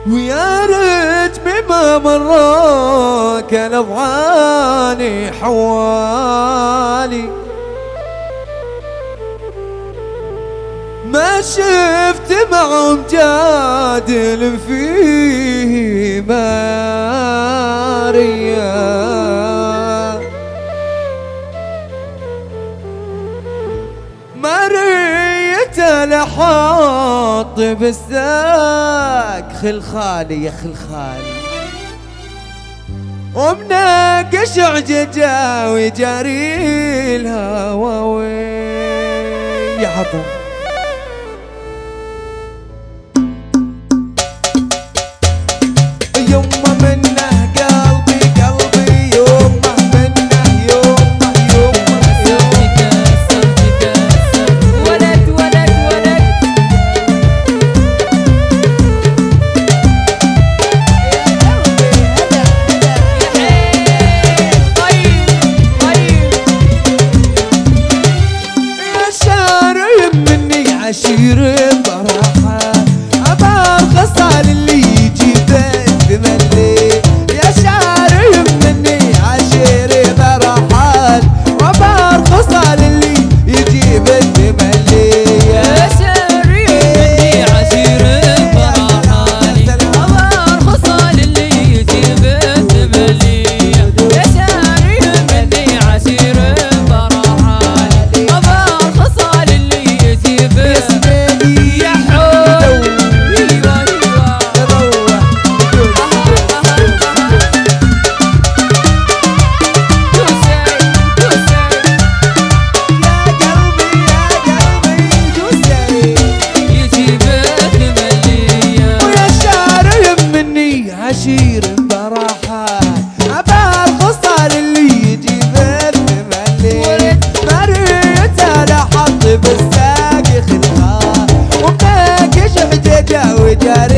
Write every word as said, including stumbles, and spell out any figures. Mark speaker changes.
Speaker 1: ويا ريت بما مراك الاضعاني حوالي، ما شفت معهم جادل فيه ماريا، مارية لحاط بالساق خل خالي يا خل خالي، ومناقش عججا ويجاري الهوى وين يا حضر. يمه منه قلبي قلبي يمه منه يمه يمه
Speaker 2: صرت كسر ولد ولد ولد يا قلبي هلا هلا يا حيل طيب طيب.
Speaker 1: يا شارب مني عشير براحة أبار خصال اللي يجي بتملي، يا شارب مني عشير براحة وأبار خصال اللي يجي بتملي،
Speaker 2: يا ساري مني عسير فرحاني أبار خصال اللي يجيب التملي، يا ساري مني عسير فرحاني أبار خصال اللي يجيب
Speaker 1: اسمي
Speaker 2: يا حول. ايوه ايوه دوسي دوسي يجيب التملي،
Speaker 1: ويا شارب مني عشير براحة أبار خصال اللي يجيب التملي، مريته لحط بالساق خلقها ومناقش حججه وجاري